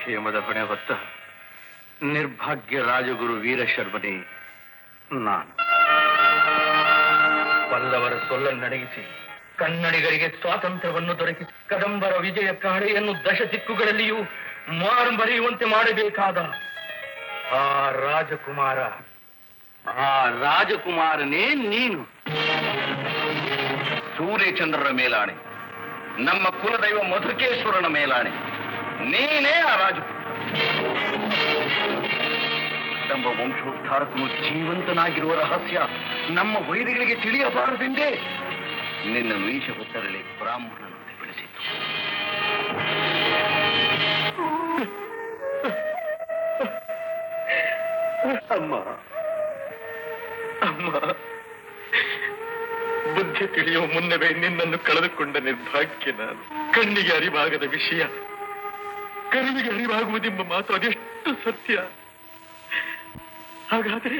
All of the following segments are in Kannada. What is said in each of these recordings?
ಕ್ಷೇಮದ ಹೊಣೆ ಹೊತ್ತ ನಿರ್ಭಾಗ್ಯ ರಾಜಗುರು ವೀರಶರ್ಮನೇ ನಾನು. ಪಲ್ಲವರ ಸೊಲ್ಲನ್ನಡಗಿಸಿ ಕನ್ನಡಿಗರಿಗೆ ಸ್ವಾತಂತ್ರ್ಯವನ್ನು ದೊರಕಿಸಿ ಕದಂಬರ ವಿಜಯ ಕಾಳೆಯನ್ನು ದಶ ದಿಕ್ಕುಗಳಲ್ಲಿಯೂ ಮಾರುಮರೆಯುವಂತೆ ಮಾಡಬೇಕಾದ ಆ ರಾಜಕುಮಾರನೇ ನೀನು. ಸೂರ್ಯಚಂದ್ರರ ಮೇಲಾಣೆ, ನಮ್ಮ ಕುಲದೈವ ಮಧುಕೇಶ್ವರನ ಮೇಲಾಣೆ, ನೀನೇ ಆ ನಮ್ಮ ವಂಶೋದ್ಧಾರಕನು ಜೀವಂತನಾಗಿರುವ ರಹಸ್ಯ ನಮ್ಮ ವೈರಿಗಳಿಗೆ ತಿಳಿಯಬಾರದೆಂದೇ ನಿನ್ನ ಮೀಶ ಹೊತ್ತರಲ್ಲಿ ಬ್ರಾಹ್ಮಣನನ್ನು ಬೆಳೆಸಿತು. ಅಮ್ಮ, ಬುದ್ಧಿ ತಿಳಿಯುವ ಮುನ್ನವೇ ನಿನ್ನನ್ನು ಕಳೆದುಕೊಂಡ ನಿರ್ಭಾಗ್ಯ ನಾನು. ಕಣ್ಣಿಗೆ ಅರಿವಾಗದ ವಿಷಯ ಕರುವಿಗೆ ಅರಿವಾಗುವುದೆಂಬ ಮಾತು ಅದೆಷ್ಟು ಸತ್ಯ. ಹಾಗಾದ್ರೆ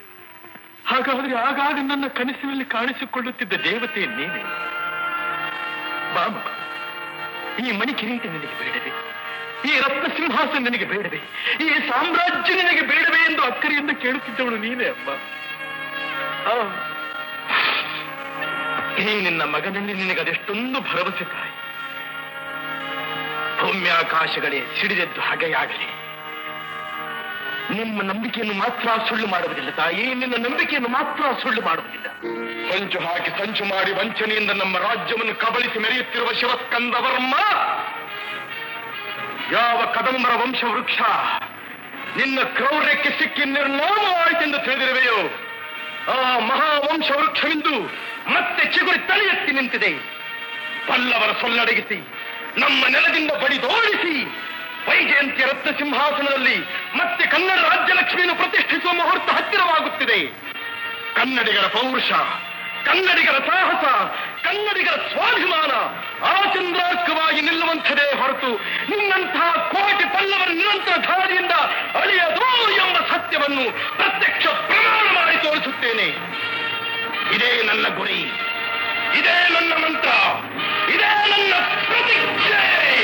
ಆಗಾಗ ನನ್ನ ಕನಸಿನಲ್ಲಿ ಕಾಣಿಸಿಕೊಳ್ಳುತ್ತಿದ್ದ ದೇವತೆ ನೀನೆ. ಬಾಮ, ಈ ಮಣಿ ಕಿರೀಟ ನಿನಗೆ ಬೇಡವೇ? ಈ ರತ್ನ ಸಿಂಹಾಸನ ನಿನಗೆ ಬೇಡವೇ? ಈ ಸಾಮ್ರಾಜ್ಯ ನಿನಗೆ ಬೇಡವೇ ಎಂದು ಅಕ್ಕರಿಯಿಂದ ಕೇಳುತ್ತಿದ್ದವಳು ನೀನೇ ಅಮ್ಮ. ಈ ನಿನ್ನ ಮಗನಲ್ಲಿ ನಿನಗೆ ಅದೆಷ್ಟೊಂದು ಭರವಸೆ ತಾಯಿ. ಭೂಮ್ಯಾಕಾಶಗಳೇ ಸಿಡಿದೆದ್ದು ಹಾಗೆಯಾಗಲಿ, ನಿಮ್ಮ ನಂಬಿಕೆಯನ್ನು ಮಾತ್ರ ಸುಳ್ಳು ಮಾಡುವುದಿಲ್ಲ ತಾಯಿ. ನಿನ್ನ ನಂಬಿಕೆಯನ್ನು ಮಾತ್ರ ಸುಳ್ಳು ಮಾಡುವುದಿಲ್ಲ. ಸಂಚು ಹಾಕಿ ಸಂಚು ಮಾಡಿ ವಂಚನೆಯಿಂದ ನಮ್ಮ ರಾಜ್ಯವನ್ನು ಕಬಳಿಸಿ ಮೆರೆಯುತ್ತಿರುವ ಶಿವಸ್ಕಂದವರ್ಮ, ಯಾವ ಕದಂಬರ ವಂಶವೃಕ್ಷ ನಿನ್ನ ಕ್ರೌರ್ಯಕ್ಕೆ ಸಿಕ್ಕಿ ನಿರ್ನಾಮವಾಯಿತೆಂದು ತಿಳಿದಿರುವೆಯೋ, ಆ ಮಹಾವಂಶವೃಕ್ಷವೆಂದು ಮತ್ತೆ ಚಿಗುರಿ ತಲೆ ಎತ್ತಿ ನಿಂತಿದೆ. ಪಲ್ಲವರ ಸೊಲ್ಲಡಗಿಸಿ ನಮ್ಮ ನೆಲದಿಂದ ಬಡಿದೋಡಿಸಿ ವೈಜಯಂತಿಯ ರತ್ನ ಸಿಂಹಾಸನದಲ್ಲಿ ಮತ್ತೆ ಕನ್ನಡ ರಾಜ್ಯಲಕ್ಷ್ಮಿಯನ್ನು ಪ್ರತಿಷ್ಠಿಸುವ ಮುಹೂರ್ತ ಹತ್ತಿರವಾಗುತ್ತಿದೆ. ಕನ್ನಡಿಗರ ಪೌರುಷ, ಕನ್ನಡಿಗರ ಸಾಹಸ, ಕನ್ನಡಿಗರ ಸ್ವಾಭಿಮಾನ ಆಚಂದ್ರಾರ್ಕವಾಗಿ ನಿಲ್ಲುವಂಥದೇ ಹೊರತು ನಿನ್ನಂತಹ ಕೋಟಿ ಪಲ್ಲವರ ನಿರಂತರ ಧಾರಿಯಿಂದ ಅಳಿಯದು ಎಂಬ ಸತ್ಯವನ್ನು ಪ್ರತ್ಯಕ್ಷ ಪ್ರಮಾಣ ಮಾಡಿ ತೋರಿಸುತ್ತೇನೆ. ಇದೇ ನನ್ನ ಗುರಿ, ಇದೇ ನನ್ನ ಮಂತ್ರ, ಇದೇ ನನ್ನ ಪ್ರತಿಜ್ಞೆ.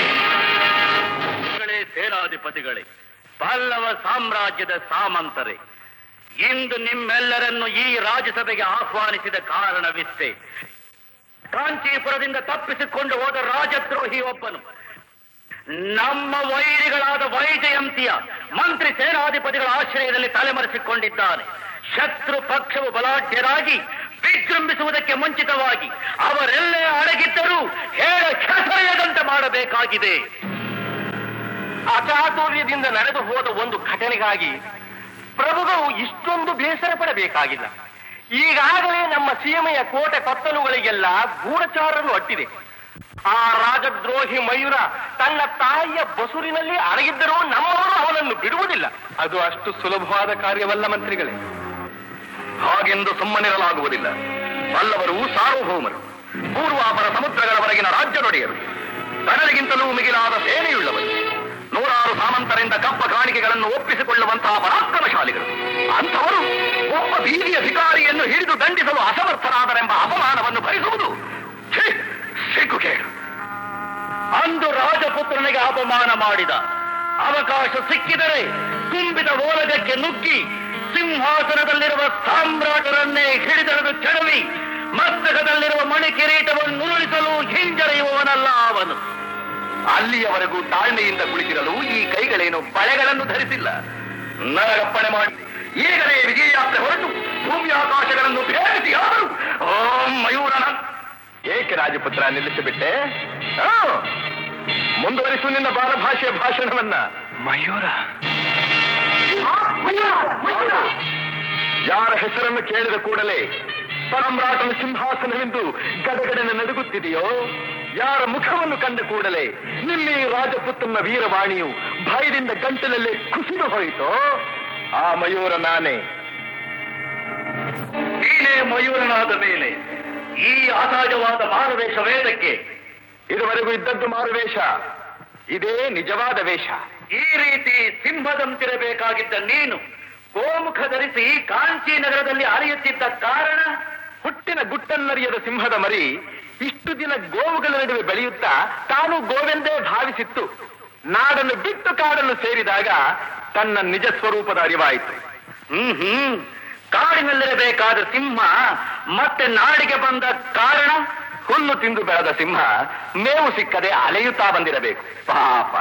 ಸೇನಾಧಿಪತಿಗಳೇ, ಪಲ್ಲವ ಸಾಮ್ರಾಜ್ಯದ ಸಾಮಂತರೇ, ಇಂದು ನಿಮ್ಮೆಲ್ಲರನ್ನು ಈ ರಾಜ್ಯಸಭೆಗೆ ಆಹ್ವಾನಿಸಿದ ಕಾರಣವಿಷ್ಟೇ. ಕಾಂಚೀಪುರದಿಂದ ತಪ್ಪಿಸಿಕೊಂಡು ಹೋದ ರಾಜದ್ರೋಹಿ ಒಬ್ಬನು ನಮ್ಮ ವೈರಿಗಳಾದ ವೈಜಯಂತಿಯ ಮಂತ್ರಿ ಸೇನಾಧಿಪತಿಗಳ ಆಶ್ರಯದಲ್ಲಿ ತಲೆಮರೆಸಿಕೊಂಡಿದ್ದಾನೆ. ಶತ್ರು ಪಕ್ಷವು ಬಲಾಢ್ಯರಾಗಿ ವಿಜೃಂಭಿಸುವುದಕ್ಕೆ ಮುಂಚಿತವಾಗಿ ಅವರೆಲ್ಲೇ ಅಡಗಿದ್ದರೂ ಹೇಳ ಕೆಸರೆಯದಂತೆ ಮಾಡಬೇಕಾಗಿದೆ. ಅಚಾತುರ್ಯದಿಂದ ನಡೆದು ಹೋದ ಒಂದು ಘಟನೆಗಾಗಿ ಪ್ರಭುಗಳು ಇಷ್ಟೊಂದು ಬೇಸರ ಪಡಬೇಕಾಗಿಲ್ಲ. ಈಗಾಗಲೇ ನಮ್ಮ ಸೀಮೆಯ ಕೋಟೆ ಪತ್ತಲುಗಳಿಗೆಲ್ಲ ಗೂಢಚಾರರು ಅಟ್ಟಿದೆ. ಆ ರಾಜದ್ರೋಹಿ ಮಯೂರ ತನ್ನ ತಾಯಿಯ ಬಸುರಿನಲ್ಲಿ ಅಡಗಿದ್ದರೂ ನಮ್ಮವರು ಅವನನ್ನು ಬಿಡುವುದಿಲ್ಲ. ಅದು ಅಷ್ಟು ಸುಲಭವಾದ ಕಾರ್ಯವಲ್ಲ ಮಂತ್ರಿಗಳೇ. ಹಾಗೆಂದು ಸುಮ್ಮನಿರಲಾಗುವುದಿಲ್ಲ. ಪಲ್ಲವರು ಸಾರ್ವಭೌಮರು, ಪೂರ್ವಾಪರ ಸಮುದ್ರಗಳವರೆಗಿನ ರಾಜ್ಯದೊಡೆಯರು, ಕಡಲಿಗಿಂತಲೂ ಮಿಗಿಲಾದ ಸೇನೆಯುಳ್ಳವರು, ನೂರಾರು ಸಾಮಂತರಿಂದ ಕಪ್ಪ ಕಾಣಿಕೆಗಳನ್ನು ಒಪ್ಪಿಸಿಕೊಳ್ಳುವಂತಹ ಪರಾಕ್ರಮಶಾಲಿಗಳು. ಅಂಥವರು ಒಬ್ಬ ಬೀದಿಯ ಅಧಿಕಾರಿಯನ್ನು ಹಿಡಿದು ದಂಡಿಸಲು ಅಸಮರ್ಥರಾದರೆಂಬ ಅಪಮಾನವನ್ನು ಭರಿಸುವುದು ಸಿಕ್ಕುಕೇಡು. ಅಂದು ರಾಜಪುತ್ರನಿಗೆ ಅಪಮಾನ ಮಾಡಿದ ಅವಕಾಶ ಸಿಕ್ಕಿದರೆ ತುಂಬಿದ ಓಲಗಕ್ಕೆ ನುಗ್ಗಿ ಸಿಂಹಾಸನದಲ್ಲಿರುವ ಸಾಮ್ರಾಟರನ್ನೇ ಹಿಡಿದೆಳೆದು ಕೆಡವಿ ಮಸ್ತಕದಲ್ಲಿರುವ ಮಣಿ ಕಿರೀಟವನ್ನು ಉರುಳಿಸಲು ಹಿಂಜರಿಯುವವನಲ್ಲ ಅವನು. ಅಲ್ಲಿಯವರೆಗೂ ತಾಳ್ಮೆಯಿಂದ ಕುಳಿತಿರಲು ಈ ಕೈಗಳೇನು ಬಳೆಗಳನ್ನು ಧರಿಸಿಲ್ಲ. ನರಗಪ್ಪಣೆ ಮಾಡಿ ಈಗಲೇ ವಿಜಯಯಾತ್ರೆ ಹೊರಟು ಭೂಮಿ ಆಕಾಶಗಳನ್ನು ಭೇದಿಸಿ ಆದರು. ಓಂ ಮಯೂರನ. ಏಕೆ ರಾಜಪುತ್ರ ನಿಲ್ಲಿಸಿಬಿಟ್ಟೆ? ಮುಂದುವರಿಸು ನಿನ್ನ ಬಾಲಭಾಷೆಯ ಭಾಷಣವನ್ನ. ಮಯೂರ, ಯಾರ ಹೆಸರನ್ನು ಕೇಳಿದ ಕೂಡಲೇ ಸಾಮ್ರಾಟನ ಸಿಂಹಾಸನವೆಂದು ಗಡಗಡನೆ ನಡುಗುತ್ತಿದೆಯೋ, ಯಾರ ಮುಖವನ್ನು ಕಂಡ ಕೂಡಲೇ ನಿಮ್ಮ ಈ ರಾಜಪುತ್ರನ ವೀರವಾಣಿಯು ಭಯದಿಂದ ಗಂಟಲಲ್ಲೇ ಕುಸಿದು ಹೋಯಿತೋ, ಆ ಮಯೂರ ನಾನೇ. ನೀನೇ ಮಯೂರನಾದ ಮೇಲೆ ಈ ಅಸಹಜವಾದ ಮಾರುವೇಷ ವೇದಕ್ಕೆ? ಇದುವರೆಗೂ ಇದ್ದದ್ದು ಮಾರುವೇಷ, ಇದೇ ನಿಜವಾದ ವೇಷ. ಈ ರೀತಿ ಸಿಂಹದಂತಿರಬೇಕಾಗಿದ್ದ ನೀನು ಗೋಮುಖ ಧರಿಸಿ ಕಾಂಚಿ ನಗರದಲ್ಲಿ ಅರಿಯುತ್ತಿದ್ದ ಕಾರಣ? ಹುಟ್ಟಿನ ಗುಟ್ಟನ್ನರಿಯದ ಸಿಂಹದ ಮರಿ ಇಷ್ಟು ದಿನ ಗೋವುಗಳ ನಡುವೆ ಬೆಳೆಯುತ್ತಾ ತಾನು ಗೋವೆಂದೇ ಭಾವಿಸಿತ್ತು. ನಾಡನ್ನು ಬಿಟ್ಟು ಕಾಡನ್ನು ಸೇರಿದಾಗ ತನ್ನ ನಿಜ ಸ್ವರೂಪದ ಅರಿವಾಯಿತು. ಕಾಡಿನಲ್ಲಿರಬೇಕಾದ ಸಿಂಹ ಮತ್ತೆ ನಾಡಿಗೆ ಬಂದ ಕಾರಣ? ಹುಲ್ಲು ತಿಂದು ಬೆಳೆದ ಸಿಂಹ ಮೇವು ಸಿಕ್ಕದೆ ಅಲೆಯುತ್ತಾ ಬಂದಿರಬೇಕು. ಪಾಪ.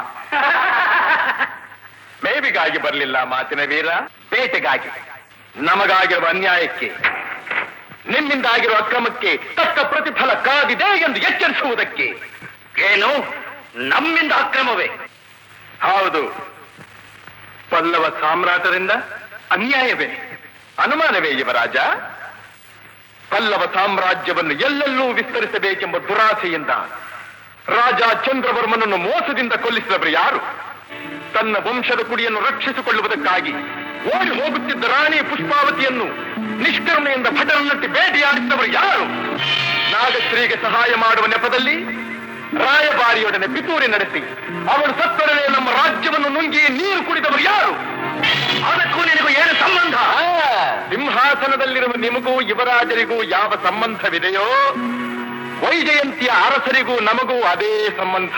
ಮೇವಿಗಾಗಿ ಬರಲಿಲ್ಲ ಮಾತಿನ ವೀರ, ಬೇಟೆಗಾಗಿ. ನಮಗಾಗಿರುವ ಅನ್ಯಾಯಕ್ಕೆ, ನಿಮ್ಮಿಂದಾಗಿರುವ ಅಕ್ರಮಕ್ಕೆ ತಕ್ಕ ಪ್ರತಿಫಲ ಕಾದಿದೆ ಎಂದು ಎಚ್ಚರಿಸುವುದಕ್ಕೆ. ಏನು, ನಮ್ಮಿಂದ ಅಕ್ರಮವೇ? ಹೌದು. ಪಲ್ಲವ ಸಾಮ್ರಾಟರಿಂದ ಅನ್ಯಾಯವೇ, ಅನುಮಾನವೇ ಯುವರಾಜ? ಪಲ್ಲವ ಸಾಮ್ರಾಜ್ಯವನ್ನು ಎಲ್ಲೆಲ್ಲೂ ವಿಸ್ತರಿಸಬೇಕೆಂಬ ದುರಾಸೆಯಿಂದ ರಾಜ ಚಂದ್ರವರ್ಮನನ್ನು ಮೋಸದಿಂದ ಕೊಲ್ಲಿಸಿದವರು ಯಾರು? ತನ್ನ ವಂಶದ ಕುಡಿಯನ್ನು ರಕ್ಷಿಸಿಕೊಳ್ಳುವುದಕ್ಕಾಗಿ ಓಡಿ ಹೋಗುತ್ತಿದ್ದ ರಾಣಿ ಪುಷ್ಪಾವತಿಯನ್ನು ನಿಷ್ಕರ್ಮೆಯಿಂದ ಭಟರನ್ನಟ್ಟಿ ಬೇಟೆಯಾಡಿಸಿದವರು ಯಾರು? ನಾಗಶ್ರೀಗೆ ಸಹಾಯ ಮಾಡುವ ನೆಪದಲ್ಲಿ ರಾಯಭಾರಿಯೊಡನೆ ಪಿತೂರಿ ನಡೆಸಿ ಅವಳು ಸತ್ತೊಡನೆ ನಮ್ಮ ರಾಜ್ಯವನ್ನು ನುಂಗಿ ನೀರು ಕುಡಿದವರು ಯಾರು? ಅದಕ್ಕೂ ನಿನಗೂ ಏನು ಸಂಬಂಧ? ಸಿಂಹಾಸನದಲ್ಲಿರುವ ನಿಮಗೂ ಯುವರಾಜರಿಗೂ ಯಾವ ಸಂಬಂಧವಿದೆಯೋ, ವೈಜಯಂತಿಯ ಅರಸರಿಗೂ ನಮಗೂ ಅದೇ ಸಂಬಂಧ.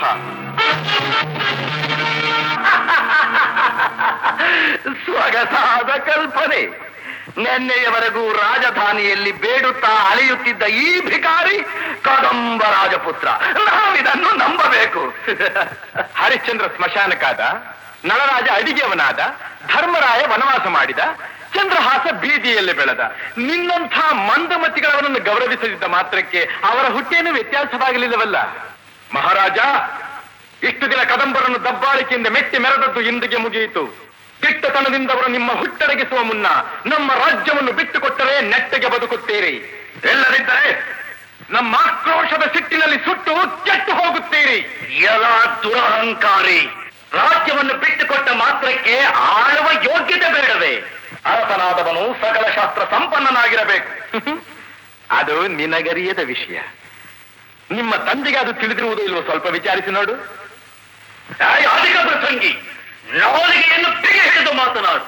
ಸ್ವಗತಾದ ಕಲ್ಪನೆ. ನಿನ್ನೆಯವರೆಗೂ ರಾಜಧಾನಿಯಲ್ಲಿ ಬೇಡುತ್ತಾ ಅಲೆಯುತ್ತಿದ್ದ ಈ ಭಿಕಾರಿ ಕದಂಬ ರಾಜಪುತ್ರ. ನಾವಿದನ್ನು ನಂಬಬೇಕು. ಹರಿಶ್ಚಂದ್ರ ಸ್ಮಶಾನಕ್ಕಾದ, ನಳರಾಜ ಅಡಿಗೆಯವನಾದ, ಧರ್ಮರಾಯ ವನವಾಸ ಮಾಡಿದ, ಚಂದ್ರಹಾಸ ಬೀದಿಯಲ್ಲಿ ಬೆಳೆದ. ನಿನ್ನಂಥ ಮಂದಮತಿಗಳವರನ್ನು ಗೌರವಿಸದಿದ್ದ ಮಾತ್ರಕ್ಕೆ ಅವರ ಹುಟ್ಟೇನು ವ್ಯತ್ಯಾಸವಾಗಲಿಲ್ಲವಲ್ಲ. ಮಹಾರಾಜ, ಇಷ್ಟು ದಿನ ಕದಂಬರನ್ನು ದಬ್ಬಾಳಿಕೆಯಿಂದ ಮೆಟ್ಟಿ ಮೆರೆದದ್ದು ಇಂದಿಗೆ ಮುಗಿಯಿತು. ದಿಟ್ಟತನದಿಂದವರು ನಿಮ್ಮ ಹುಟ್ಟಡಗಿಸುವ ಮುನ್ನ ನಮ್ಮ ರಾಜ್ಯವನ್ನು ಬಿಟ್ಟುಕೊಟ್ಟರೆ ನೆಟ್ಟಗೆ ಬದುಕುತ್ತೀರಿ. ಎಲ್ಲದಿದ್ದರೆ ನಮ್ಮ ಆಕ್ರೋಶದ ಸಿಟ್ಟಿನಲ್ಲಿ ಸುಟ್ಟು ಕೆಟ್ಟು ಹೋಗುತ್ತೀರಿ. ಎಲ್ಲ ದುರಹಂಕಾರಿ. ರಾಜ್ಯವನ್ನು ಬಿಟ್ಟುಕೊಟ್ಟ ಮಾತ್ರಕ್ಕೆ ಆಳುವ ಯೋಗ್ಯತೆ ಬೇಡವೇ? ಅರಸನಾದವನು ಸಕಲ ಶಾಸ್ತ್ರ ಸಂಪನ್ನನಾಗಿರಬೇಕು. ಅದು ನಿನಗರಿಯದ ವಿಷಯ. ನಿಮ್ಮ ತಂದೆಗೆ ಅದು ತಿಳಿದಿರುವುದು ಇಲ್ವೋ ಸ್ವಲ್ಪ ವಿಚಾರಿಸಿ ನೋಡು. ಅಧಿಕ ಪ್ರಸಂಗಿ, ನಾಲಿಗೆಯನ್ನು ಬಿಗಿ ಹಿಡಿದು ಮಾತನಾಡು.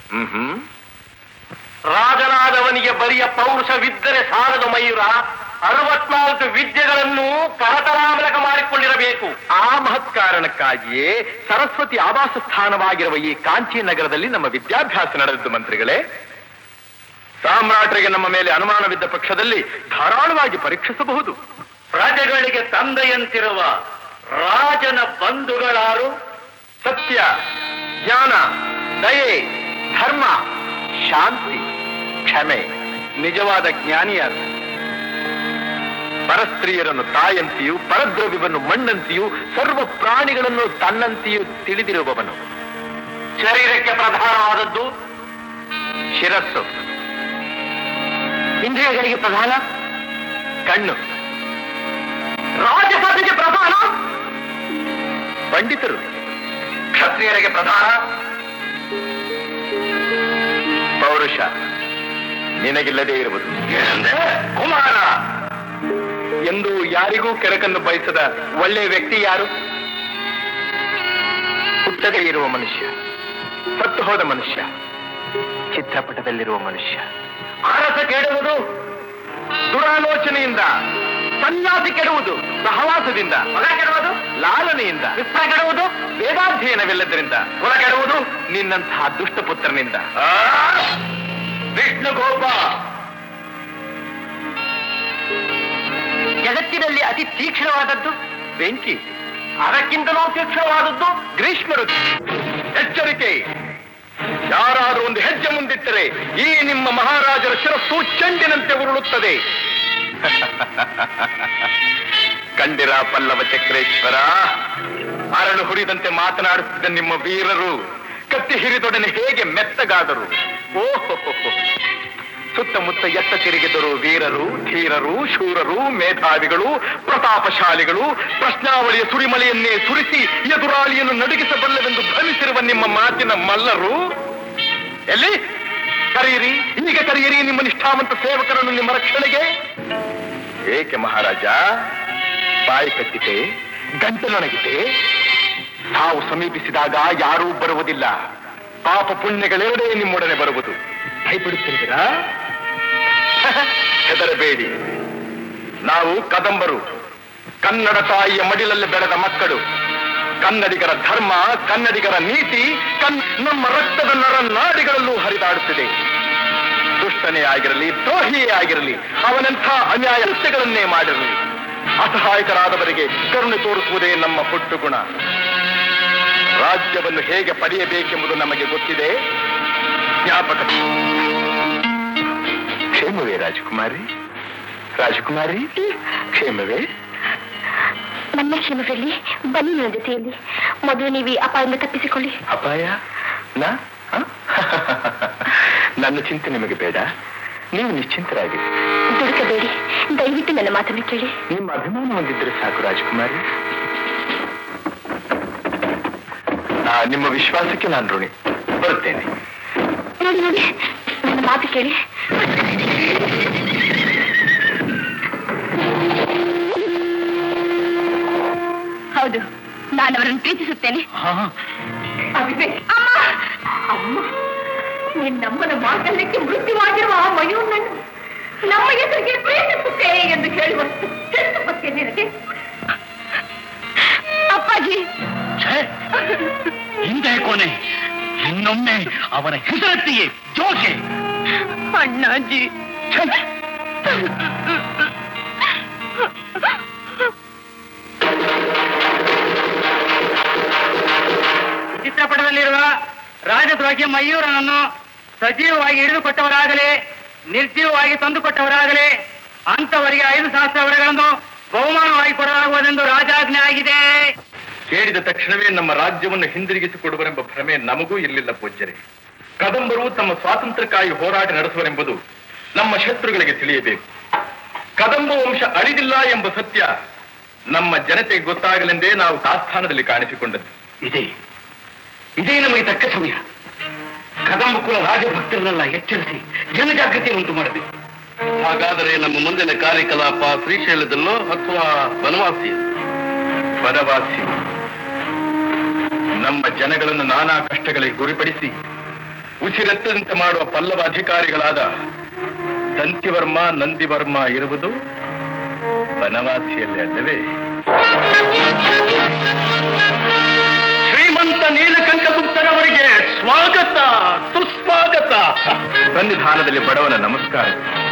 ರಾಜನಾದವನಿಗೆ ಬರಿಯ ಪೌರುಷವಿದ್ದರೆ ಸಾಲದು ಮಯೂರ. 64 ವಿದ್ಯೆಗಳನ್ನು ಕರತಲಾಮಲಕ ಮಾಡಿಕೊಂಡಿರಬೇಕು. ಆ ಮಹತ್ ಕಾರಣಕ್ಕಾಗಿಯೇ ಸರಸ್ವತಿ ಆವಾಸ ಸ್ಥಾನವಾಗಿರುವ ಈ ಕಾಂಚಿ ನಗರದಲ್ಲಿ ನಮ್ಮ ವಿದ್ಯಾಭ್ಯಾಸ ನಡೆದಿದ್ದು ಮಂತ್ರಿಗಳೇ. ಸಾಮ್ರಾಟರಿಗೆ ನಮ್ಮ ಮೇಲೆ ಅನುಮಾನವಿದ್ದ ಪಕ್ಷದಲ್ಲಿ ಧಾರಾಳವಾಗಿ ಪರೀಕ್ಷಿಸಬಹುದು. ಪ್ರಜೆಗಳಿಗೆ ತಂದೆಯಂತಿರುವ ರಾಜನ ಬಂಧುಗಳಾರು? ಸತ್ಯ, ಜ್ಞಾನ, ದಯೆ, ಧರ್ಮ, ಶಾಂತಿ, ಕ್ಷಮೆ. ನಿಜವಾದ ಜ್ಞಾನಿಯಾದ ಪರಸ್ತ್ರೀಯರನ್ನು ತಾಯಂತೆಯೂ, ಪರದ್ರವ್ಯವನ್ನು ಮಣ್ಣಂತೆಯೂ, ಸರ್ವ ಪ್ರಾಣಿಗಳನ್ನು ತನ್ನಂತೆಯೂ ತಿಳಿದಿರುವವನು. ಶರೀರಕ್ಕೆ ಪ್ರಧಾನವಾದದ್ದು ಶಿರಸ್ಸು, ಇಂದ್ರಿಯಗಳಿಗೆ ಪ್ರಧಾನ ಕಣ್ಣು, ರಾಜಸಭೆಗೆ ಪ್ರಧಾನ ಪಂಡಿತರು, ಕ್ಷತ್ರಿಯರಿಗೆ ಪ್ರಧಾನ ಪೌರುಷ. ನಿನಗಿಲ್ಲದೆ ಇರುವುದು ಕುಮಾರ. ಎಂದು ಯಾರಿಗೂ ಕೆರಕನ್ನು ಬಯಸದ ಒಳ್ಳೆಯ ವ್ಯಕ್ತಿ ಯಾರು? ಹುಟ್ಟದೇ ಇರುವ ಮನುಷ್ಯ, ಸತ್ತು ಹೋದ ಮನುಷ್ಯ, ಚಿತ್ರಪಟದಲ್ಲಿರುವ ಮನುಷ್ಯ. ಅರಸ ಕೆಡುವುದು ದುರಾಲೋಚನೆಯಿಂದ, ಸನ್ಯಾಸಿ ಕೆಡುವುದು ಸಹವಾಸದಿಂದ, ಮಗ ಕೆಡುವುದು ಲಾಲನೆಯಿಂದ, ವಿಪ್ರ ಕೆಡುವುದು ವೇದಾಧ್ಯಯನವಿಲ್ಲದರಿಂದ, ಕುಲ ಕೆಡುವುದು ನಿನ್ನಂತಹ ದುಷ್ಟಪುತ್ರನಿಂದ. ವಿಷ್ಣುಗೋಪ, ಜಗತ್ತಿನಲ್ಲಿ ಅತಿ ತೀಕ್ಷ್ಣವಾದದ್ದು ಬೆಂಕಿ, ಅದಕ್ಕಿಂತಲೂ ತೀಕ್ಷ್ಣವಾದದ್ದು ಗ್ರೀಷ್ಮ ಋತು. ಎಚ್ಚರಿಕೆ! ಯಾರಾದರೂ ಒಂದು ಹೆಜ್ಜೆ ಮುಂದಿಟ್ಟರೆ ಈ ನಿಮ್ಮ ಮಹಾರಾಜರ ಶಿರಸ್ಸು ಚೆಂಡಿನಂತೆ ಉರುಳುತ್ತದೆ. ಕಂಡಿರ ಪಲ್ಲವ ಚಕ್ರೇಶ್ವರ, ಅರಳು ಹುರಿದಂತೆ ಮಾತನಾಡುತ್ತಿದ್ದ ನಿಮ್ಮ ವೀರರು ಕತ್ತಿ ಹಿರಿದೊಡನೆ ಹೇಗೆ ಮೆತ್ತಗಾದರು. ಓಹೋ, ಸುತ್ತಮುತ್ತ ಎತ್ತ ತಿರುಗಿದರು ವೀರರು, ಧೀರರು, ಶೂರರು, ಮೇಧಾವಿಗಳು, ಪ್ರತಾಪಶಾಲಿಗಳು. ಪ್ರಶ್ನಾವಳಿಯ ಸುರಿಮಳೆಯನ್ನೇ ಸುರಿಸಿ ಎದುರಾಳಿಯನ್ನು ನಡುಗಿಸಬಲ್ಲವೆಂದು ಭ್ರಮಿಸಿರುವ ನಿಮ್ಮ ಮಾತಿನ ಮಲ್ಲರು ಎಲ್ಲಿ? ಕರೆಯಿರಿ, ಈಗ ಕರೆಯಿರಿ ನಿಮ್ಮ ನಿಷ್ಠಾವಂತ ಸೇವಕರನ್ನು ನಿಮ್ಮ ರಕ್ಷಣೆಗೆ. ಏಕೆ ಮಹಾರಾಜ ಬಾಯಿ ಕಟ್ಟಿತೆ, ಗಂಟಲೊಣಗಿದೆ? ತಾವು ಸಮೀಪಿಸಿದಾಗ ಯಾರೂ ಬರುವುದಿಲ್ಲ. ಪಾಪ ಪುಣ್ಯಗಳೆರಡೇ ನಿಮ್ಮೊಡನೆ ಬರುವುದು. ಭಯಪಡುತ್ತಿದ್ದೀರಾ? ಹೆದರಬೇಡಿ. ನಾವು ಕದಂಬರು, ಕನ್ನಡ ತಾಯಿಯ ಮಡಿಲಲ್ಲಿ ಬೆಳೆದ ಮಕ್ಕಳು. ಕನ್ನಡಿಗರ ಧರ್ಮ, ಕನ್ನಡಿಗರ ನೀತಿ ನಮ್ಮ ರಕ್ತದ ನಾಡಿಗಳಲ್ಲೂ ಹರಿದಾಡುತ್ತಿದೆ. ದುಷ್ಟನೇ ಆಗಿರಲಿ, ದ್ರೋಹಿಯೇ ಆಗಿರಲಿ, ಅವನಂಥ ಅನ್ಯಾಯ ಕೃತ್ಯಗಳನ್ನೇ ಮಾಡಿರಲಿ, ಅಸಹಾಯಕರಾದವರಿಗೆ ಕರುಣೆ ತೋರಿಸುವುದೇ ನಮ್ಮ ಹುಟ್ಟು ಗುಣ. ರಾಜ್ಯವನ್ನು ಹೇಗೆ ಪಡೆಯಬೇಕೆಂಬುದು ನಮಗೆ ಗೊತ್ತಿದೆ. ಜ್ಞಾಪಕ. ಕ್ಷೇಮವೇ ರಾಜಕುಮಾರಿ? ರಾಜಕುಮಾರಿ ಕ್ಷೇಮವೇ? ನನ್ನ ಕ್ಷೇಮದಲ್ಲಿ ಬನ್ನಿ ನನ್ನ ಜೊತೆಯಲ್ಲಿ. ಮೊದಲು ನೀವು ಈ ಅಪಾಯದಿಂದ ತಪ್ಪಿಸಿಕೊಳ್ಳಿ. ಅಪಾಯ? ನನ್ನ ಚಿಂತೆ ನಿಮಗೆ ಬೇಡ, ನೀವು ನಿಶ್ಚಿಂತರಾಗಿ. ದುಡುಕಬೇಡಿ, ದಯವಿಟ್ಟು ನನ್ನ ಮಾತನ್ನು ಕೇಳಿ. ನಿಮ್ಮ ಅಭಿಮಾನ ಹೊಂದಿದ್ರೆ ಸಾಕು ರಾಜಕುಮಾರಿ. ನಿಮ್ಮ ವಿಶ್ವಾಸಕ್ಕೆ ನಾನು ಋಣಿ. ಬರುತ್ತೇನೆ. ನೋಡಿ ನೋಡಿ, ನನ್ನ ಮಾತು ಕೇಳಿ. ಹೌದು, ನಾನು ಅವರನ್ನು ಪ್ರೀತಿಸುತ್ತೇನೆ. ಅಮ್ಮ, ನಿನ್ನಮ್ಮನ ಮಾತಲ್ಲಕ್ಕೆ ಮೃತ್ಯುವಾಗಿರುವ ಆ ಮಯೂರನನ್ನು ನಮ್ಮ ಎದುರಿಗೆ ಪ್ರೀತಿಸುತ್ತೇನೆ ಎಂದು ಹೇಳುವಷ್ಟು ಕೆಟ್ಟ ಬಗ್ಗೆ ನಿನಗೆ. ಅಪ್ಪಾಜಿ, ಹಿಂದೆ ಕೊನೆ ಇನ್ನೊಮ್ಮೆ ಅವನ ಹೆಸರತ್ತಿಯೇ ಜೋಶೆ. ಅಣ್ಣಾಜಿ, ಚಿತ್ರಪಟದಲ್ಲಿರುವ ರಾಜದ್ರೋಹಿ ಮಯೂರನನ್ನು ಸಜೀವವಾಗಿ ಹಿಡಿದುಕೊಟ್ಟವರಾಗಲಿ ನಿರ್ಜೀವವಾಗಿ ತಂದುಕೊಟ್ಟವರಾಗಲಿ ಅಂತವರಿಗೆ 5,000 ವರ್ಷಗಳನ್ನು ಬಹುಮಾನವಾಗಿ ಕೊಡಲಾಗುವುದೆಂದು ರಾಜಾಜ್ಞೆ ಆಗಿದೆ. ಕೇಳಿದ ತಕ್ಷಣವೇ ನಮ್ಮ ರಾಜ್ಯವನ್ನು ಹಿಂದಿರುಗಿಸಿಕೊಡುವರೆಂಬ ಭ್ರಮೆ ನಮಗೂ ಇರಲಿಲ್ಲ ಪೂಜ್ಯರೇ. ಕದಂಬರು ತಮ್ಮ ಸ್ವಾತಂತ್ರ್ಯಕ್ಕಾಗಿ ಹೋರಾಟ ನಡೆಸುವರೆಂಬುದು ನಮ್ಮ ಶತ್ರುಗಳಿಗೆ ತಿಳಿಯಬೇಕು. ಕದಂಬ ವಂಶ ಅಳಿದಿಲ್ಲ ಎಂಬ ಸತ್ಯ ನಮ್ಮ ಜನತೆಗೆ ಗೊತ್ತಾಗಲೆಂದೇ ನಾವು ಆಸ್ಥಾನದಲ್ಲಿ ಕಾಣಿಸಿಕೊಂಡದ್ದು. ಇದೇ ನಮಗೆ ತಕ್ಕ ಸಮಯ. ಕದಂಬ ಕುಲ ರಾಜಭಕ್ತರನ್ನೆಲ್ಲ ಎಚ್ಚರಿಸಿ ಜನಜಾಗೃತಿ ಉಂಟು ಮಾಡಬೇಕು. ಹಾಗಾದರೆ ನಮ್ಮ ಮುಂದಿನ ಕಾರ್ಯಕಲಾಪ ಶ್ರೀಶೈಲದಲ್ಲೋ ಅಥವಾ ಬನವಾಸಿ ನಮ್ಮ ಜನಗಳನ್ನು ನಾನಾ ಕಷ್ಟಗಳಿಗೆ ಗುರಿಪಡಿಸಿ ಉಸಿರೆತ್ತದಂತೆ ಮಾಡುವ ಪಲ್ಲವ ಅಧಿಕಾರಿಗಳಾದ ದಂತಿವರ್ಮ, ನಂದಿವರ್ಮ ಇರುವುದು ಬನವಾಸಿಯಲ್ಲಿ ಅಲ್ಲವೇ? ಶ್ರೀಮಂತ ನೀಲಕಂಠಗುಪ್ತರವರಿಗೆ ಸ್ವಾಗತ, ಸುಸ್ವಾಗತ. ಸನ್ನಿಧಾನದಲ್ಲಿ ಬಡವನ ನಮಸ್ಕಾರ.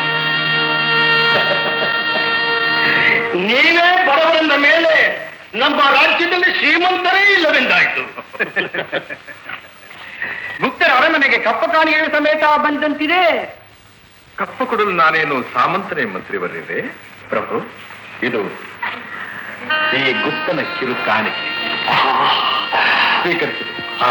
ನೀವೇ ಬಡವರಂದ ಮೇಲೆ ನಮ್ಮ ರಾಜ್ಯದಲ್ಲಿ ಶ್ರೀಮಂತರೇ ಇಲ್ಲವೆಂದಾಯ್ತು. ಗುಪ್ತರ ಅರಮನೆಗೆ ಕಪ್ಪ ಕಾಣಿಕೆಗಳ ಸಮೇತ ಬಂದಂತಿದೆ. ಕಪ್ಪ ಕೊಡಲು ನಾನೇನು ಸಾಮಂತನೇ ಮಂತ್ರಿವರಿವೆ? ಪ್ರಭು, ಇದು ಈ ಗುಪ್ತನ ಕಿರು ಕಾಣಿಕೆ ಸ್ವೀಕರಿಸಿದೆ.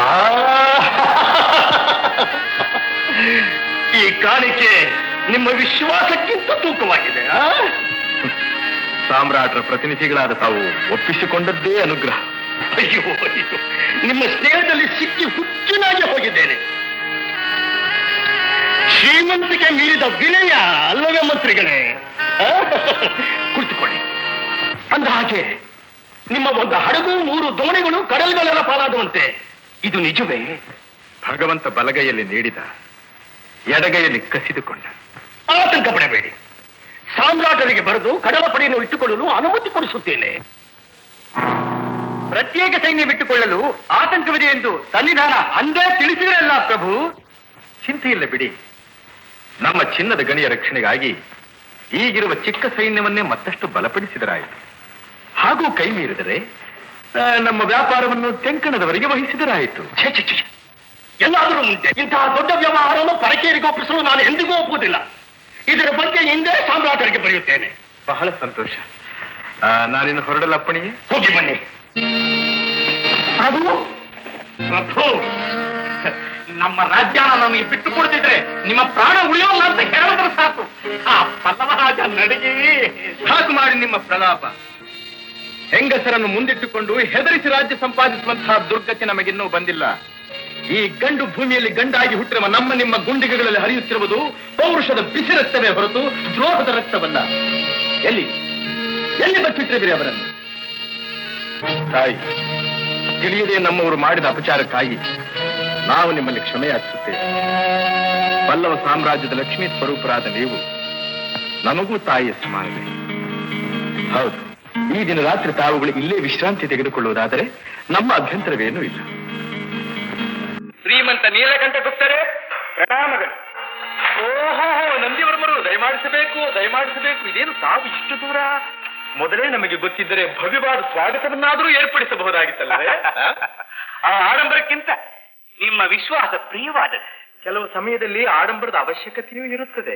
ಈ ಕಾಣಿಕೆ ನಿಮ್ಮ ವಿಶ್ವಾಸಕ್ಕಿಂತ ತೂಕವಾಗಿದೆ. ಸಾಮ್ರಾಟರ ಪ್ರತಿನಿಧಿಗಳಾದ ತಾವು ಒಪ್ಪಿಸಿಕೊಂಡದ್ದೇ ಅನುಗ್ರಹ. ಅಯ್ಯೋ ಅಯ್ಯೋ, ನಿಮ್ಮ ಸ್ನೇಹದಲ್ಲಿ ಸಿಕ್ಕಿ ಹುಚ್ಚಿನಾಗಿ ಹೋಗಿದ್ದೇನೆ. ಶ್ರೀಮಂತಿಕೆ ಮೀರಿದ ವಿನಯ ಅಲ್ಲವೇ ಮಂತ್ರಿಗಳೇ? ಕುಳಿತುಕೊಳ್ಳಿ. ಅಂದ ಹಾಗೆ ನಿಮ್ಮ ಒಂದು ಹಡಗು 3 ದೋಣಿಗಳು ಕಡಲ್ಗಳೆಲ್ಲ ಪಾಲಾಗುವಂತೆ ಇದು ನಿಜವೇ? ಭಗವಂತ ಬಲಗೈಯಲ್ಲಿ ನೀಡಿದ, ಎಡಗೈಯಲ್ಲಿ ಕಸಿದುಕೊಂಡ. ಆತಂಕ ಪಡಬೇಡಿ. ಸಾಮ್ರಾಟರಿಗೆ ಬರೆದು ಕಡಲ ಪಡೆಯನ್ನು ಇಟ್ಟುಕೊಳ್ಳಲು ಅನುಮತಿ ಕೊಡಿಸುತ್ತೇನೆ. ಪ್ರತ್ಯೇಕ ಸೈನ್ಯ ಬಿಟ್ಟುಕೊಳ್ಳಲು ಆತಂಕವಿದೆ ಎಂದು ಸನ್ನಿಧಾನ ಅಂದೇ ತಿಳಿಸಿದ್ರಲ್ಲ ಪ್ರಭು. ಚಿಂತೆಯಿಲ್ಲ ಬಿಡಿ. ನಮ್ಮ ಚಿನ್ನದ ಗಣಿಯ ರಕ್ಷಣೆಗಾಗಿ ಈಗಿರುವ ಚಿಕ್ಕ ಸೈನ್ಯವನ್ನೇ ಮತ್ತಷ್ಟು ಬಲಪಡಿಸಿದರಾಯಿತು. ಹಾಗೂ ಕೈ ಮೀರಿದರೆ ನಮ್ಮ ವ್ಯಾಪಾರವನ್ನು ತೆಂಕಣದವರೆಗೆ ವಹಿಸಿದರಾಯಿತು. ಎಲ್ಲಾದರೂ ಮುಂದೆ ಇಂತಹ ದೊಡ್ಡ ವ್ಯವಹಾರವನ್ನು ಪರಕೇರಿಗೆ ಒಪ್ಪಿಸಲು ನಾನು ಎಂದಿಗೂ ಒಪ್ಪುವುದಿಲ್ಲ. ಇದರ ಬಗ್ಗೆ ಹಿಂದೆ ಸಾಮ್ರಾಟರಿಗೆ ಬರೆಯುತ್ತೇನೆ. ಬಹಳ ಸಂತೋಷ. ನಾನಿನ್ನು ಹೊರಡಲಪ್ಪಣಿಗೆ. ಹೋಗಿ ಬನ್ನಿ. ಪ್ರಭು, ಪ್ರಭು, ನಮ್ಮ ರಾಜ್ಯನ ನಮಗೆ ಬಿಟ್ಟು ಕೊಡ್ತಿದ್ರೆ ನಿಮ್ಮ ಪ್ರಾಣ ಉಳಿಯೋಲ್ಲ ಅಂತ ಹೇಳಿದ್ರೆ ಸಾಕು. ಆ ಪಲ್ಲವ ರಾಜ ನಡಿಗೆ ಸಾಕು ಮಾಡಿ ನಿಮ್ಮ ಪ್ರಲಾಪ. ಹೆಂಗಸರನ್ನು ಮುಂದಿಟ್ಟುಕೊಂಡು ಹೆದರಿಸಿ ರಾಜ್ಯ ಸಂಪಾದಿಸುವಂತಹ ದುರ್ಗತಿ ನಮಗಿನ್ನೂ ಬಂದಿಲ್ಲ. ಈ ಗಂಡು ಭೂಮಿಯಲ್ಲಿ ಗಂಡಾಗಿ ಹುಟ್ಟಿರುವ ನಮ್ಮ ನಿಮ್ಮ ಗುಂಡಿಗೆಗಳಲ್ಲಿ ಹರಿಯುತ್ತಿರುವುದು ಪೌರುಷದ ಬಿಸಿ ರಕ್ತವೇ ಹೊರತು ದ್ರೋಹದ ರಕ್ತವಲ್ಲ. ಎಲ್ಲಿ ಬಚ್ಚಿಟ್ಟಿದ್ದೀರಿ ಅವರನ್ನು? ತಾಯಿ, ತಿಳಿಯದೆ ನಮ್ಮವರು ಮಾಡಿದ ಅಪಚಾರಕ್ಕಾಗಿ ನಾವು ನಿಮ್ಮಲ್ಲಿ ಕ್ಷಮೆ ಯಾಚಿಸುತ್ತೇವೆ. ಪಲ್ಲವ ಸಾಮ್ರಾಜ್ಯದ ಲಕ್ಷ್ಮೀ ಸ್ವರೂಪರಾದ ನೀವು ನಮಗೂ ತಾಯಿಯ ಸಮಾನವೇ. ಹೌದು, ಈ ದಿನ ರಾತ್ರಿ ತಾವುಗಳು ಇಲ್ಲೇ ವಿಶ್ರಾಂತಿ ತೆಗೆದುಕೊಳ್ಳುವುದಾದರೆ ನಮ್ಮ ಅಭ್ಯಂತರವೇನೂ ಇಲ್ಲ. ಶ್ರೀಮಂತ ನೀಲಕಂಠ ಗುಪ್ತರೇ, ಪ್ರಣಾಮಗಳು. ಓಹೋ, ನಂದಿವರ್ಮರು, ದಯಮಾಡಿಸಬೇಕು ದಯಮಾಡಿಸಬೇಕು. ಇದೇನು ತಾವು ಇಷ್ಟು ದೂರ? ಮೊದಲೇ ನಮಗೆ ಗೊತ್ತಿದ್ದರೆ ಭವ್ಯವಾದ ಸ್ವಾಗತವನ್ನಾದರೂ ಏರ್ಪಡಿಸಬಹುದಾಗಿತ್ತಲ್ಲವೇ? ಆ ಆಡಂಬರಕ್ಕಿಂತ ನಿಮ್ಮ ವಿಶ್ವಾಸ ಪ್ರಿಯವಾದ. ಕೆಲವು ಸಮಯದಲ್ಲಿ ಆಡಂಬರದ ಅವಶ್ಯಕತೆಯೂ ಇರುತ್ತದೆ.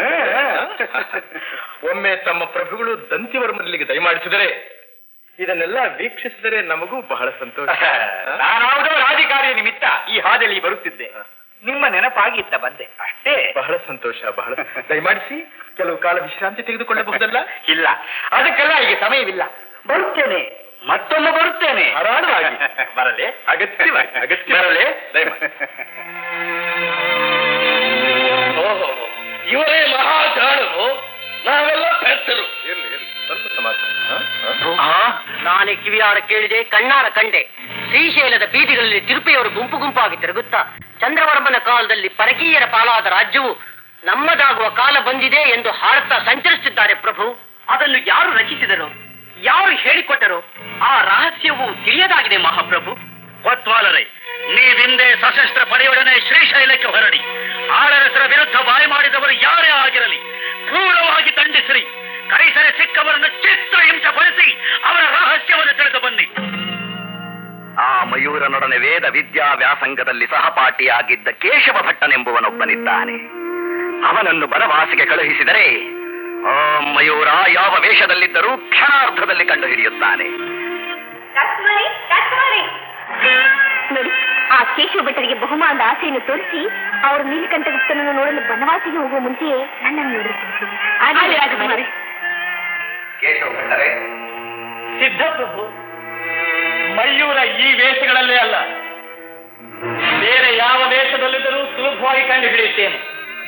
ಒಮ್ಮೆ ತಮ್ಮ ಪ್ರಭುಗಳು ದಂತಿವರ್ಮರಲ್ಲಿಗೆ ದಯಮಾಡಿಸಿದರೆ ಇದನ್ನೆಲ್ಲ ವೀಕ್ಷಿಸಿದರೆ ನಮಗೂ ಬಹಳ ಸಂತೋಷ. ನಾನಾವುದೋ ರಾಜಕಾರಿಯ ನಿಮಿತ್ತ ಈ ಹಾದಿಯಲ್ಲಿ ಬರುತ್ತಿದ್ದೆ, ನಿಮ್ಮ ನೆನಪಾಗಿ ಇತ್ತ ಬಂದೆ ಅಷ್ಟೇ. ಬಹಳ ಸಂತೋಷ, ಬಹಳ. ದಯಮಾಡಿಸಿ ಕೆಲವು ಕಾಲ ವಿಶ್ರಾಂತಿ ತೆಗೆದುಕೊಳ್ಳಬಹುದಲ್ಲ? ಇಲ್ಲ, ಅದಕ್ಕೆಲ್ಲ ಈಗ ಸಮಯವಿಲ್ಲ. ಬರುತ್ತೇನೆ, ಮತ್ತೊಮ್ಮೆ ಬರುತ್ತೇನೆ. ಧಾರಾಳವಾಗಿ ಬರಲೇ? ಅಗತ್ಯವಾಗಿ ಅಗತ್ಯ ಬರಲೇ? ಓಹೋ, ಇವರೇ ಮಹಾಜಾಣರು, ನಾವೆಲ್ಲ ಪೆತ್ತರು. ಸ್ವಲ್ಪ ಸಮಾಧಾನ. ನಾನೇ ಕಿವಿಯಾರ ಕೇಳಿದೆ, ಕಣ್ಣಾರ ಕಂಡೆ. ಶ್ರೀಶೈಲದ ಬೀದಿಗಳಲ್ಲಿ ತಿರುಪೆಯವರು ಗುಂಪು ಗುಂಪಾಗಿ ತಿರುಗುತ್ತಾ ಚಂದ್ರವರ್ಮನ ಕಾಲದಲ್ಲಿ ಪರಕೀಯರ ಪಾಲಾದ ರಾಜ್ಯವು ನಮ್ಮದಾಗುವ ಕಾಲ ಬಂದಿದೆ ಎಂದು ಹಾಡುತ್ತಾ ಸಂಚರಿಸುತ್ತಿದ್ದಾರೆ ಪ್ರಭು. ಅದನ್ನು ಯಾರು ರಚಿಸಿದರು, ಯಾರು ಹೇಳಿಕೊಟ್ಟರು, ಆ ರಹಸ್ಯವು ತಿಳಿಯದಾಗಿದೆ ಮಹಾಪ್ರಭು. ಕೊತ್ವಾಲರೇ, ನೀವಿಂದೇ ಸಶಸ್ತ್ರ ಪಡೆಯೊಡನೆ ಶ್ರೀಶೈಲಕ್ಕೆ ಹೊರಡಿ. ಆಳರಸರ ವಿರುದ್ಧ ಬಾಯಿ ಮಾಡಿದವರು ಯಾರೇ ಆಗಿರಲಿ ಕ್ರೂರವಾಗಿ ದಂಡಿಸಿರಿ. ಕೈಸರೆ ಸಿಕ್ಕವರನ್ನು ಚಿತ್ರ ಹಿಂಸೆಪಡಿಸಿ ಅವರ ರಹಸ್ಯವನ್ನು ತಿಳಿದು ಬನ್ನಿ. ಆ ಮಯೂರನೊಡನೆ ವೇದ ವಿದ್ಯಾ ವ್ಯಾಸಂಗದಲ್ಲಿ ಸಹಪಾಠಿಯಾಗಿದ್ದ ಕೇಶವ ಭಟ್ಟನೆಂಬುವನೊಬ್ಬನಿದ್ದಾನೆ. ಅವನನ್ನು ಬನವಾಸಿಗೆ ಕಳುಹಿಸಿದರೆ ಆ ಮಯೂರ ಯಾವ ವೇಷದಲ್ಲಿದ್ದರೂ ಕ್ಷಣಾರ್ಧದಲ್ಲಿ ಕಂಡುಹಿಡಿಯುತ್ತಾನೆ. ನೋಡಿ, ಆ ಕೇಶವ ಭಟ್ಟರಿಗೆ ಬಹುಮಾನದ ಆಸೆಯನ್ನು ತೋರಿಸಿ ಅವರು ನೀಲಕಂಠ ಗುಪ್ತನನ್ನು ನೋಡಲು ಬನವಾಸಿಗೆ ಹೋಗುವ ಮುಂಚೆಯೇ ನನ್ನನ್ನು ನೋಡುತ್ತಾರೆ. ಕೇಶವ ಭಟ್ಟರೇ, ಸಿದ್ಧಪ್ರಭು, ಮಯೂರ ಈ ವೇಷಗಳಲ್ಲೇ ಅಲ್ಲ, ಬೇರೆ ಯಾವ ವೇಷದಲ್ಲಿದ್ದರೂ ಸುಲಭವಾಗಿ ಕಂಡು ಹಿಡಿಯುತ್ತೇನೆ.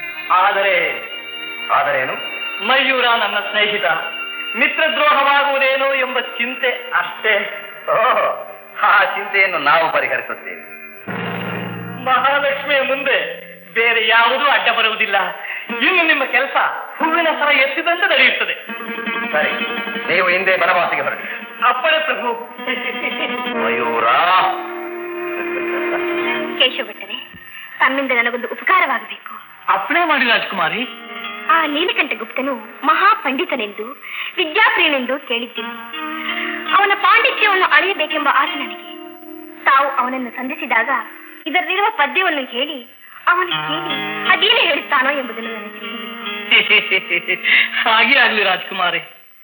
ಆದರೇನು? ಮಯೂರ ನನ್ನ ಸ್ನೇಹಿತ, ಮಿತ್ರದ್ರೋಹವಾಗುವುದೇನೋ ಎಂಬ ಚಿಂತೆ ಅಷ್ಟೇ. ಆ ಚಿಂತೆಯನ್ನು ನಾವು ಪರಿಹರಿಸುತ್ತೇವೆ. ಮಹಾಲಕ್ಷ್ಮಿಯ ಮುಂದೆ ಬೇರೆ ಯಾವುದೂ ಅಡ್ಡ ಬರುವುದಿಲ್ಲ. ಇನ್ನು ನಿಮ್ಮ ಕೆಲಸ ಹೂವಿನ ಸರ ಎತ್ತಿದಂತೆ ನಡೆಯುತ್ತದೆ. ಸರಿ, ನೀವು ಹಿಂದೆ ಬನವಾಸಿಗೆ ಹೊರಡಿ. ಅಪ್ಪಣೆ ಪ್ರಭು. ಮಯೂರ, ಕೇಶವ ಭಟ್ಟರೇ, ತಮ್ಮಿಂದ ನನಗೊಂದು ಉಪಕಾರವಾಗಬೇಕು. ಅಪ್ಪಣೆ ಮಾಡಿ ರಾಜಕುಮಾರಿ. ಆ ನೀಲಕಂಠ ಗುಪ್ತನು ಮಹಾಪಂಡಿತನೆಂದು ವಿದ್ಯಾಪ್ರಿಯನೆಂದು ಕೇಳಿದ್ದೀನಿ. ಅವನ ಪಾಂಡಿತ್ಯವನ್ನು ಅಳೆಯಬೇಕೆಂಬ ಆಸೆ ನನಗೆ. ತಾವು ಅವನನ್ನು ಸಂಧಿಸಿದಾಗ ಇದರಲ್ಲಿರುವ ಪದ್ಯವನ್ನು ಹೇಳಿ ಅವನು ಕೇಳಿ ಅದೇನು ಹೇಳುತ್ತಾನೋ ಎಂಬುದನ್ನು ನನಗೆ ತಿಳಿಯಬೇಕು. ಹಾಗೆ ಆಗಲಿ ರಾಜಕುಮಾರಿ.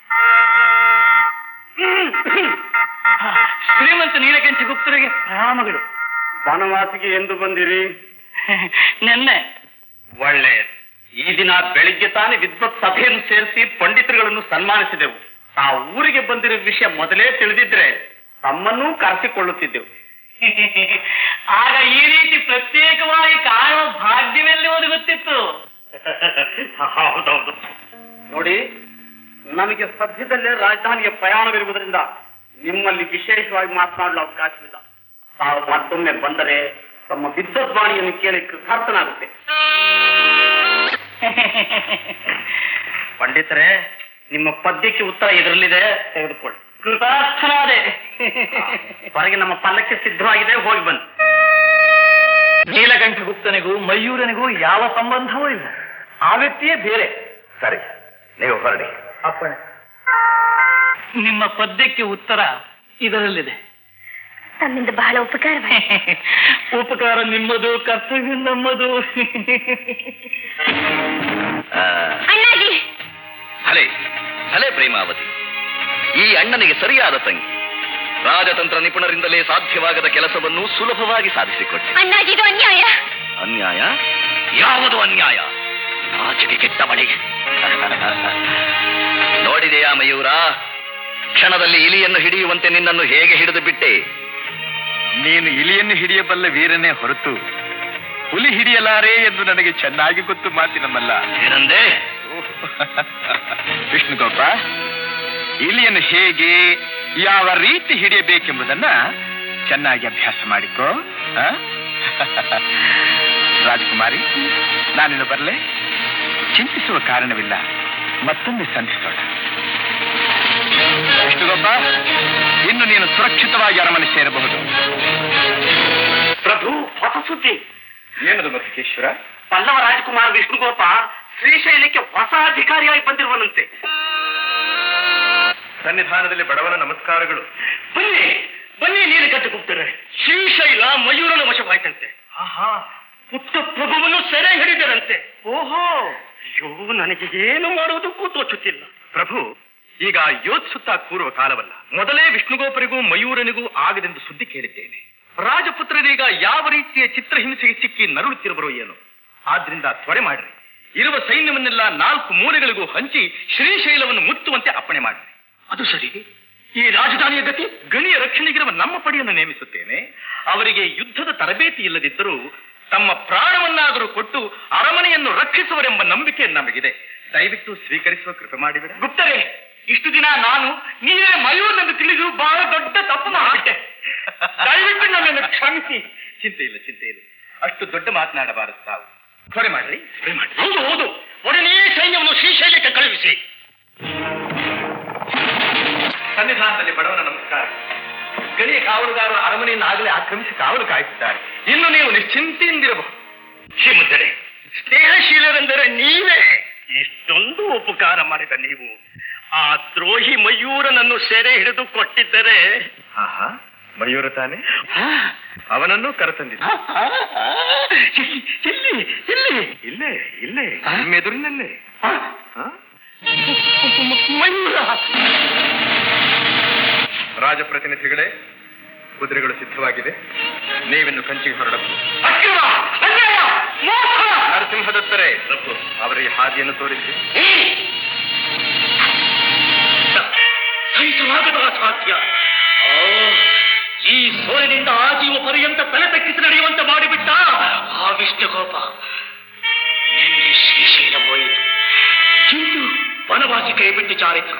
ಶ್ರೀಮಂತ ನೀಲಕಂಠ ಗುಪ್ತರಿಗೆ ಪ್ರಣಾಮಗಳು. ಬನವಾಸಿಗೆ ಎಂದು ಬಂದಿರಿ? ನೆನ್ನೆ. ಒಳ್ಳೆಯದು. ಈ ದಿನ ಬೆಳಿಗ್ಗೆ ತಾನೇ ವಿದ್ವತ್ ಸಭೆಯನ್ನು ಸೇರಿಸಿ ಪಂಡಿತರುಗಳನ್ನು ಸನ್ಮಾನಿಸಿದೆವು. ಆ ಊರಿಗೆ ಬಂದಿರೋ ವಿಷಯ ಮೊದಲೇ ತಿಳಿದಿದ್ರೆ ತಮ್ಮನ್ನೂ ಕರೆಸಿಕೊಳ್ಳುತ್ತಿದ್ದೆವು. ಆಗ ಈ ರೀತಿ ಪ್ರತ್ಯೇಕವಾಗಿ ಕಾಣುವ ಭಾಗ್ಯವೆಲ್ಲಿ ಒದಗುತ್ತಿತ್ತು. ಹೌದೌದು. ನೋಡಿ, ನಮಗೆ ಸದ್ಯದಲ್ಲೇ ರಾಜಧಾನಿಯ ಪ್ರಯಾಣವಿರುವುದರಿಂದ ನಿಮ್ಮಲ್ಲಿ ವಿಶೇಷವಾಗಿ ಮಾತನಾಡಲು ಅವಕಾಶವಿಲ್ಲ. ತಾವು ಮತ್ತೊಮ್ಮೆ ಬಂದರೆ ತಮ್ಮ ವಿದ್ವದ್ವಾಣಿಯನ್ನು ಕೇಳಿ ಕೃತಾರ್ಥನಾಗುತ್ತೆ. ಪಂಡಿತರೇ, ನಿಮ್ಮ ಪದ್ಯಕ್ಕೆ ಉತ್ತರ ಇದರಲ್ಲಿದೆ, ತೆಗೆದುಕೊಳ್ಳಿ. ಕೃತಾರ್ಥನಾದೆ. ಹೊರಗೆ ನಮ್ಮ ಪಲ್ಲಕ್ಕೆ ಸಿದ್ಧವಾಗಿದೆ, ಹೋಗಿ ಬನ್ನಿ. ನೀಲಕಂಠ ಗುಪ್ತನಿಗೂ ಮಯೂರನಿಗೂ ಯಾವ ಸಂಬಂಧವೂ ಇಲ್ಲ. ಆ ವ್ಯಕ್ತಿಯೇ ಬೇರೆ. ಸರಿ, ನೀವು ಹೊರಡಿ. ಅಪ್ಪಣೆ. ನಿಮ್ಮ ಪದ್ಯಕ್ಕೆ ಉತ್ತರ ಇದರಲ್ಲಿದೆ. ತಮ್ಮಿಂದ ಬಹಳ ಉಪಕಾರವಾಗಿದೆ. ಉಪಕಾರ ನಿಮ್ಮದು, ಕರ್ತವ್ಯ ನಮ್ಮದು. ಅಣ್ಣಾಜಿ, ಹಲೇ ಹಲೇ ಪ್ರೇಮಾವತಿ, ಈ ಅಣ್ಣನಿಗೆ ಸರಿಯಾದ ತಂಗಿ. ರಾಜತಂತ್ರ ನಿಪುಣರಿಂದಲೇ ಸಾಧ್ಯವಾಗದ ಕೆಲಸವನ್ನು ಸುಲಭವಾಗಿ ಸಾಧಿಸಿಕೊಟ್ಟೆ. ಅಣ್ಣಾಜಿ, ಇದು ಅನ್ಯಾಯ. ಅನ್ಯಾಯ? ಯಾವುದು ಅನ್ಯಾಯ? ನಾಚಿಕೆ ಕೆಟ್ಟವಳೆ. ನೋಡಿದೆಯಾ ಮಯೂರ, ಕ್ಷಣದಲ್ಲಿ ಇಲಿಯನ್ನು ಹಿಡಿಯುವಂತೆ ನಿನ್ನನ್ನು ಹೇಗೆ ಹಿಡಿದು ಬಿಟ್ಟೆ. ನೀನು ಇಲಿಯನ್ನು ಹಿಡಿಯಬಲ್ಲ ವೀರನೇ ಹೊರತು ಹುಲಿ ಹಿಡಿಯಲಾರೆ ಎಂದು ನನಗೆ ಚೆನ್ನಾಗಿ ಗೊತ್ತು ಮಾತಿನಮ್ಮಲ್ಲ. ಏನಂದೆ? ವಿಷ್ಣುಗೋಪ, ಇಲಿಯನ್ನು ಹೇಗೆ ಯಾವ ರೀತಿ ಹಿಡಿಯಬೇಕೆಂಬುದನ್ನ ಚೆನ್ನಾಗಿ ಅಭ್ಯಾಸ ಮಾಡಿಕೋ. ರಾಜಕುಮಾರಿ, ನಾನಿನ್ನು ಬರಲೇ? ಚಿಂತಿಸುವ ಕಾರಣವಿಲ್ಲ, ಮತ್ತೊಮ್ಮೆ ಸಂಧಿಸೋಣ. ವಿಷ್ಣುಗೋಪ, ಇನ್ನು ನೀನು ಸುರಕ್ಷಿತವಾಗಿ ಅರಮನೆ ಸೇರಬಹುದು. ಪ್ರಭು, ಹೊಸ ಸುದ್ದಿ. ಏನದು ಮಧುಕೇಶ್ವರ? ಪಲ್ಲವ ರಾಜಕುಮಾರ ವಿಷ್ಣುಗೋಪ ಶ್ರೀಶೈಲಕ್ಕೆ ಹೊಸ ಅಧಿಕಾರಿಯಾಗಿ ಬಂದಿರುವನಂತೆ. ಸನ್ನಿಧಾನದಲ್ಲಿ ಬಡವನ ನಮಸ್ಕಾರಗಳು. ಬನ್ನಿ ಬನ್ನಿ, ನೀರು ಕಟ್ಟಿಕೊಡ್ತಾರೆ. ಶ್ರೀಶೈಲ ಮಯೂರನ ವಶವಾಯ್ತಂತೆ. ಪುಟ್ಟ ಪ್ರಭುವನ್ನು ಸೆರೆ ಹಿಡಿದರಂತೆ. ಓಹೋ, ಅಯ್ಯೋ, ನನಗೆ ಏನು ಮಾಡುವುದಕ್ಕೂ ತೋಚುತ್ತಿಲ್ಲ. ಪ್ರಭು, ಈಗ ಯೋಚಿಸುತ್ತಾ ಕೂರುವ ಕಾಲವಲ್ಲ. ಮೊದಲೇ ವಿಷ್ಣುಗೋಪರಿಗೂ ಮಯೂರನಿಗೂ ಆಗದೆಂದು ಸುದ್ದಿ ಕೇಳಿದ್ದೇನೆ. ರಾಜಪುತ್ರರೀಗ ಯಾವ ರೀತಿಯ ಚಿತ್ರಹಿಂಸೆಗೆ ಸಿಕ್ಕಿ ನರಳುತ್ತಿರುವರೋ ಏನು. ಆದ್ರಿಂದ ತ್ವರೆ ಮಾಡ್ರಿ. ಇರುವ ಸೈನ್ಯವನ್ನೆಲ್ಲ 4 ಮೂಲೆಗಳಿಗೂ ಹಂಚಿ ಶ್ರೀಶೈಲವನ್ನು ಮುತ್ತುವಂತೆ ಅಪ್ಪಣೆ ಮಾಡ್ರಿ. ಅದು ಸರಿ. ಈ ರಾಜಧಾನಿಯ ಗತಿ? ಗಣಿಯ ರಕ್ಷಣೆಗಿರುವ ನಮ್ಮ ಪಡೆಯನ್ನು ನೇಮಿಸುತ್ತೇನೆ. ಅವರಿಗೆ ಯುದ್ಧದ ತರಬೇತಿ ಇಲ್ಲದಿದ್ದರೂ ತಮ್ಮ ಪ್ರಾಣವನ್ನಾದರೂ ಕೊಟ್ಟು ಅರಮನೆಯನ್ನು ರಕ್ಷಿಸುವರೆಂಬ ನಂಬಿಕೆ ನಮಗಿದೆ. ದಯವಿಟ್ಟು ಸ್ವೀಕರಿಸುವ ಕೃಪೆ ಮಾಡಿದರೆ. ಗುಪ್ತರೇ, ಇಷ್ಟು ದಿನ ನಾನು ನೀವೇ ಮಯೂರನೆಂದು ತಿಳಿದು ಬಹಳ ದೊಡ್ಡ ತಪ್ಪು ಮಾಡಿಬಿಟ್ಟೆ. ದಯವಿಟ್ಟು ನನ್ನನ್ನು ಕ್ಷಮಿಸಿ. ಚಿಂತೆ ಇಲ್ಲ. ಅಷ್ಟು ದೊಡ್ಡ ಮಾತನಾಡಬಾರದು ತಾವು. ತ್ವರೆ ಮಾಡ್ರಿ. ಹೌದು ಹೌದು, ಒಡನೆ ಸೈನ್ಯವನ್ನು ಶ್ರೀಶೈಲಕ್ಕೆ ಕಳುಹಿಸಿ. ಸನ್ನಿಧಾನದಲ್ಲಿ ಬಡವನ ನಮಸ್ಕಾರ. ಗಣಿಯ ಕಾವಲುಗಾರರು ಅರಮನೆಯನ್ನು ಆಗಲೇ ಆಕ್ರಮಿಸಿ ಕಾವಲು ಕಾಯುತ್ತಿದ್ದಾರೆ. ಇನ್ನು ನೀವು ನಿಶ್ಚಿಂತೆಯಿಂದಿರಬಹುದು. ಶ್ರೀಮಂತರೇ, ಸ್ನೇಹಶೀಲರೆಂದರೆ ನೀವೇ. ಇಷ್ಟೊಂದು ಉಪಕಾರ ಮಾಡಿದ ನೀವು ಆ ದ್ರೋಹಿ ಮಯೂರನನ್ನು ಸೆರೆ ಹಿಡಿದು ಕೊಟ್ಟಿದ್ದರೆ. ಮಯೂರ ತಾನೆ? ಅವನನ್ನು ಕರೆತಂದಿದ್ದ. ಇಲ್ಲೇ ನಿಮ್ಮೆದುರಿನಲ್ಲೇ. ಮಯೂರ. ರಾಜಪ್ರತಿನಿಧಿಗಳೇ, ಕುದುರೆಗಳು ಸಿದ್ಧವಾಗಿದೆ. ನೀವಿನ್ನು ಕಂಚಿಗೆ ಹೊರಡಬಹುದು. ನರಸಿಂಹದತ್ತರೇ, ಅವರಿಗೆ ಹಾದಿಯನ್ನು ತೋರಿಸಿ. ಸಹಿಸಲಾಗದ ಅಸಾಧ್ಯ. ಈ ಸೋಲಿನಿಂದ ಆಜೀವ ಪರ್ಯಂತ ತಲೆ ತಗ್ಗಿಸಿ ನಡೆಯುವಂತೆ ಮಾಡಿಬಿಟ್ಟ ಆ ವಿಷ್ಣುಗೋಪ. ನಿನ್ನೆ ಶ್ರೀಶೈಲ ಹೋಯಿತು, ಇಂದು ವನವಾಸಿ ಕೈ ಬಿಟ್ಟು ಜಾರಿತು.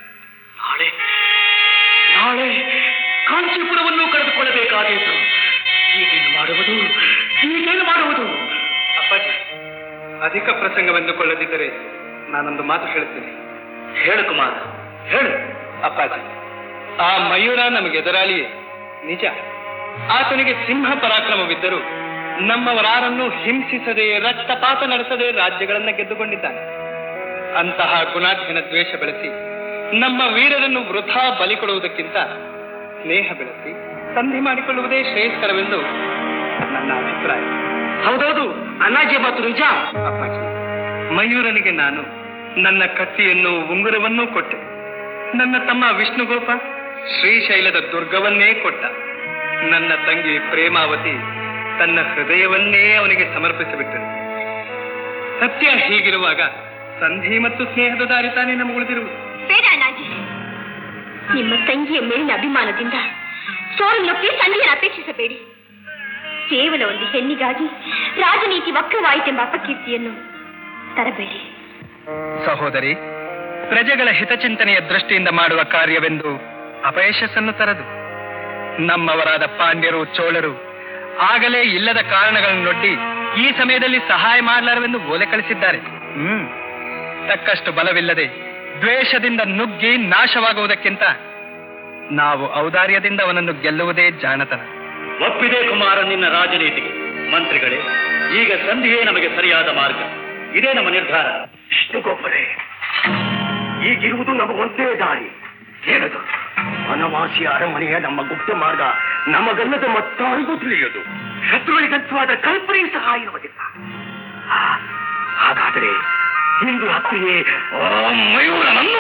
ನಾಳೆ ಕಾಂಚೀಪುರವನ್ನು ಕಳೆದುಕೊಳ್ಳಬೇಕಾದೀತು. ಹೀಗೇನು ಮಾಡುವುದು? ಅಪ್ಪಾಜಿ, ಅಧಿಕ ಪ್ರಸಂಗವೆಂದುಕೊಳ್ಳದಿದ್ದರೆ ನಾನೊಂದು ಮಾತು ಹೇಳುತ್ತೇನೆ. ಹೇಳು ಕುಮಾರ, ಹೇಳು. ಅಪ್ಪಾಜಿ, ಆ ಮಯೂರ ನಮಗೆ ಎದುರಾಳಿಯೇ ನಿಜ. ಆತನಿಗೆ ಸಿಂಹ ಪರಾಕ್ರಮವಿದ್ದರೂ ನಮ್ಮವರಾರನ್ನು ಹಿಂಸಿಸದೆ, ರಕ್ತಪಾತ ನಡೆಸದೆ ರಾಜ್ಯಗಳನ್ನ ಗೆದ್ದುಕೊಂಡಿದ್ದಾನೆ. ಅಂತಹ ಗುಣಾಧೀನ ದ್ವೇಷ ಬೆಳೆಸಿ ನಮ್ಮ ವೀರರನ್ನು ವೃಥಾ ಬಲಿ ಕೊಡುವುದಕ್ಕಿಂತ ಸ್ನೇಹ ಬೆಳೆಸಿ ಸಂಧಿ ಮಾಡಿಕೊಳ್ಳುವುದೇ ಶ್ರೇಯಸ್ಕರವೆಂದು ನನ್ನ ಅಭಿಪ್ರಾಯ. ಹೌದೌದು, ಅನಾಜಿ ಮಾತು ನಿಜ. ಅಪ್ಪಾಜಿ, ಮಯೂರನಿಗೆ ನಾನು ನನ್ನ ಕತ್ತಿಯನ್ನು ಉಂಗುರವನ್ನೂ ಕೊಟ್ಟೆ. ನನ್ನ ತಮ್ಮ ವಿಷ್ಣುಗೋಪ ಶ್ರೀಶೈಲದ ದುರ್ಗವನ್ನೇ ಕೊಟ್ಟ. ನನ್ನ ತಂಗಿ ಪ್ರೇಮಾವತಿ ತನ್ನ ಹೃದಯವನ್ನೇ ಅವನಿಗೆ ಸಮರ್ಪಿಸಿಬಿಟ್ಟರು. ಸತ್ಯ ಹೀಗಿರುವಾಗ ಸಂಧಿ ಮತ್ತು ಸ್ನೇಹದ ದಾರಿ ತಾನೇ ನಮಗುಳಿದಿರುವುದು. ಬೇಡ ಅಣ್ಣಾಜಿ, ನಿಮ್ಮ ತಂಗಿಯ ಮೇಲಿನ ಅಭಿಮಾನದಿಂದ ಸೋಲನ್ನೊಪ್ಪಿ ಸಂಧಿಯನ್ನು ಅಪೇಕ್ಷಿಸಬೇಡಿ. ಕೇವಲ ಒಂದು ಹೆಣ್ಣಿಗಾಗಿ ರಾಜನೀತಿ ವಕ್ರವಾಯಿತೆಂಬ ಅಪಕೀರ್ತಿಯನ್ನು ತರಬೇಡಿ. ಸಹೋದರಿ, ಪ್ರಜೆಗಳ ಹಿತಚಿಂತನೆಯ ದೃಷ್ಟಿಯಿಂದ ಮಾಡುವ ಕಾರ್ಯವೆಂದು ಅಪಯಶಸ್ಸನ್ನು ತರದು. ನಮ್ಮವರಾದ ಪಾಂಡ್ಯರು, ಚೋಳರು ಆಗಲೇ ಇಲ್ಲದ ಕಾರಣಗಳನ್ನೊಡ್ಡಿ ಈ ಸಮಯದಲ್ಲಿ ಸಹಾಯ ಮಾಡಲಾರವೆಂದು ಓಲೆ ಕಳಿಸಿದ್ದಾರೆ. ತಕ್ಕಷ್ಟು ಬಲವಿಲ್ಲದೆ ದ್ವೇಷದಿಂದ ನುಗ್ಗಿ ನಾಶವಾಗುವುದಕ್ಕಿಂತ ನಾವು ಔದಾರ್ಯದಿಂದ ಅವನನ್ನು ಗೆಲ್ಲುವುದೇ ಜಾಣತನ. ಒಪ್ಪಿದೆ ಕುಮಾರ ನಿನ್ನ ರಾಜನೀತಿಗೆ. ಮಂತ್ರಿಗಳೇ, ಈಗ ಸಂಧಿಯೇ ನಮಗೆ ಸರಿಯಾದ ಮಾರ್ಗ. ಇದೇ ನಮ್ಮ ನಿರ್ಧಾರ. ವಿಷ್ಣುಗೋಪರೇ, ಈಗಿರುವುದು ನಮಗೊಂದೇ ದಾರಿ. ಏನದು? ವನವಾಸಿ ಅರಮನೆಯ ನಮ್ಮ ಗುಪ್ತ ಮಾರ್ಗ ನಮಗಲ್ಲದ ಮತ್ತಾರಿಗೂ ತಿಳಿಯದು. ಶತ್ರುಗಳಿಗಂತವಾದ ಕಲ್ಪನೆಯೂ ಸಹ ಇರುವುದಿಲ್ಲ. ಹಾಗಾದರೆ ಇಂದು ರಾತ್ರಿಯೇ ಮಯೂರನನ್ನು.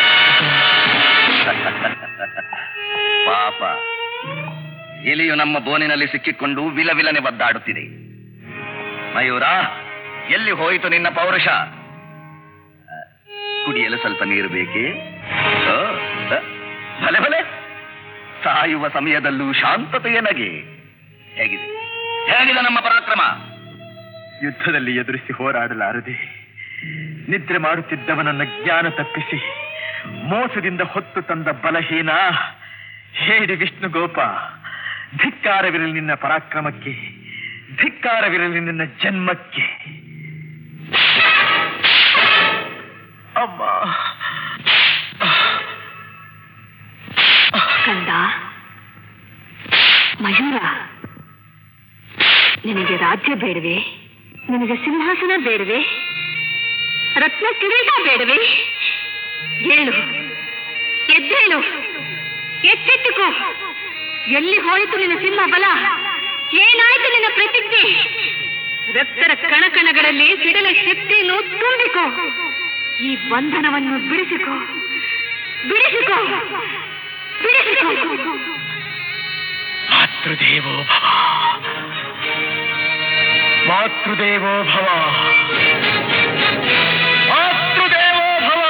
ಪಾಪ, ಇಲಿಯು ನಮ್ಮ ಬೋನಿನಲ್ಲಿ ಸಿಕ್ಕಿಕೊಂಡು ವಿಲವಿಲನೆ ಒದ್ದಾಡುತ್ತಿದೆ. ಮಯೂರ, ಎಲ್ಲಿ ಹೋಯಿತು ನಿನ್ನ ಪೌರುಷ? ಕುಡಿಯಲು ಸ್ವಲ್ಪ ನೀರು ಬೇಕೇ? ಭಲೆ ಭಲೆ, ಸಾಯುವ ಸಮಯದಲ್ಲೂ ಶಾಂತತೆಯ ನಗೆ. ಹೇಗಿದೆ ನಮ್ಮ ಪರಾಕ್ರಮ? ಯುದ್ಧದಲ್ಲಿ ಎದುರಿಸಿ ಹೋರಾಡಲಾರದೆ ನಿದ್ರೆ ಮಾಡುತ್ತಿದ್ದವನನ್ನ ಜ್ಞಾನ ತಪ್ಪಿಸಿ ಮೋಸದಿಂದ ಹೊತ್ತು ತಂದ ಬಲಹೀನ ಹೇಳಿ ವಿಷ್ಣುಗೋಪ. ಧಿಕ್ಕಾರವಿರಲಿ ನಿನ್ನ ಪರಾಕ್ರಮಕ್ಕೆ, ಧಿಕ್ಕಾರವಿರಲಿ ನಿನ್ನ ಜನ್ಮಕ್ಕೆ. ಅಮ್ಮ, ಕಂದ ಮಯೂರ, ನಿನಗೆ ರಾಜ್ಯ ಬೇಡವೇ? ನಿನಗೆ ಸಿಂಹಾಸನ ಬೇಡವೇ? ರತ್ನ ಕಿರೀಟ ಬೇಡವೇ? ಹೇಳು, ಎದ್ದೇಳು, ಎಚ್ಚೆತ್ತುಕೋ. ಎಲ್ಲಿ ಹೋಯಿತು ನಿನ್ನ ಸಿಂಹ ಬಲ? ಏನಾಯಿತು ನಿನ್ನ ಪ್ರತಿಜ್ಞೆ? ರಕ್ತರ ಕಣಕಣಗಳಲ್ಲಿ ಸಿಡಲ ಶಕ್ತಿಯನ್ನು ತುಂಬಿಕೋ. ಈ ಬಂಧನವನ್ನು ಬಿಡಿಸಿಕೋ, ಬಿಡಿಸಿಕೋ, ಬಿಡಿಸಿಕೋ. ಮಾತೃದೇವೋ ಭವ, ಮಾತೃದೇವೋ ಭವ, ಮಾತೃದೇವೋ ಭವ.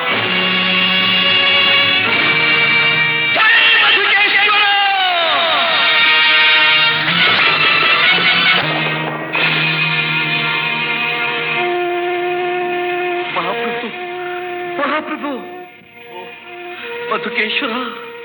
ಜೈ ಮಧುಕೇಶ್ವರ! ಮಹಾಪ್ರಭು, ಮಹಾಪ್ರಭು, ಮಧುಕೇಶ್ವರ,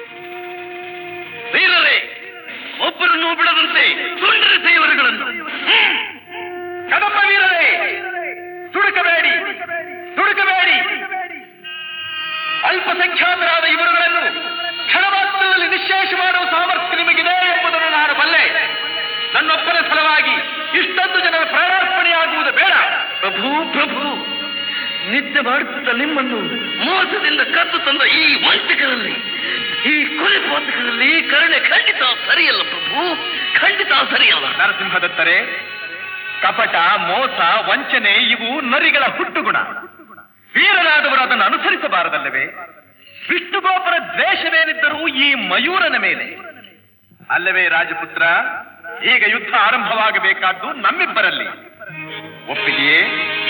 ವೀರರೇ, ಒಬ್ಬರನ್ನು ಬಿಡದಂತೆ ತುಂಡ್ರಿ ದೇವರುಗಳನ್ನು. ಕದಪ ವೀರರೇ, ತುಡುಕಬೇಡಿ, ತುಡುಕಬೇಡಿ. ಅಲ್ಪಸಂಖ್ಯಾತರಾದ ಇವರುಗಳನ್ನು ಕ್ಷಣಮಾತ್ರದಲ್ಲಿ ನಿಶ್ಶೇಷ ಮಾಡುವ ಸಾಮರ್ಥ್ಯ ನಿಮಗಿದೆ ಎಂಬುದನ್ನು ನಾನು ಬಲ್ಲೆ. ನನ್ನೊಬ್ಬರ ಸಲುವಾಗಿ ಇಷ್ಟೊಂದು ಜನರ ಪ್ರಾಣಾರ್ಪಣೆಯಾಗುವುದು ಬೇಡ. ಪ್ರಭು, ಪ್ರಭು, ನಿದ್ದೆ ಮಾಡುತ್ತಿದ್ದ ನಿಮ್ಮನ್ನು ಮೋಸದಿಂದ ಕದ್ದು ತಂದ ಈ ವಂಚಕರಲ್ಲಿ, ಈ ಕೊಲೆ ಪಾತಕರಲ್ಲಿ ಕರುಣೆ ಖಂಡಿತ ಸರಿಯಲ್ಲ ಪ್ರಭು, ಖಂಡಿತ ಸರಿಯಲ್ಲ. ನರಸಿಂಹದತ್ತರೆ, ಕಪಟ, ಮೋಸ, ವಂಚನೆ ಇವು ನರಿಗಳ ಹುಟ್ಟುಗುಣ. ವೀರನಾದವರು ಅದನ್ನು ಅನುಸರಿಸಬಾರದಲ್ಲವೇ? ವಿಷ್ಣುಗೋಪುರ ದ್ವೇಷವೇನಿದ್ದರೂ ಈ ಮಯೂರನ ಮೇಲೆ ಅಲ್ಲವೇ? ರಾಜಪುತ್ರ, ಈಗ ಯುದ್ಧ ಆರಂಭವಾಗಬೇಕಾದ್ದು ನಮ್ಮಿಬ್ಬರಲ್ಲಿ. ಒಪ್ಪಿಗೆಯೇ?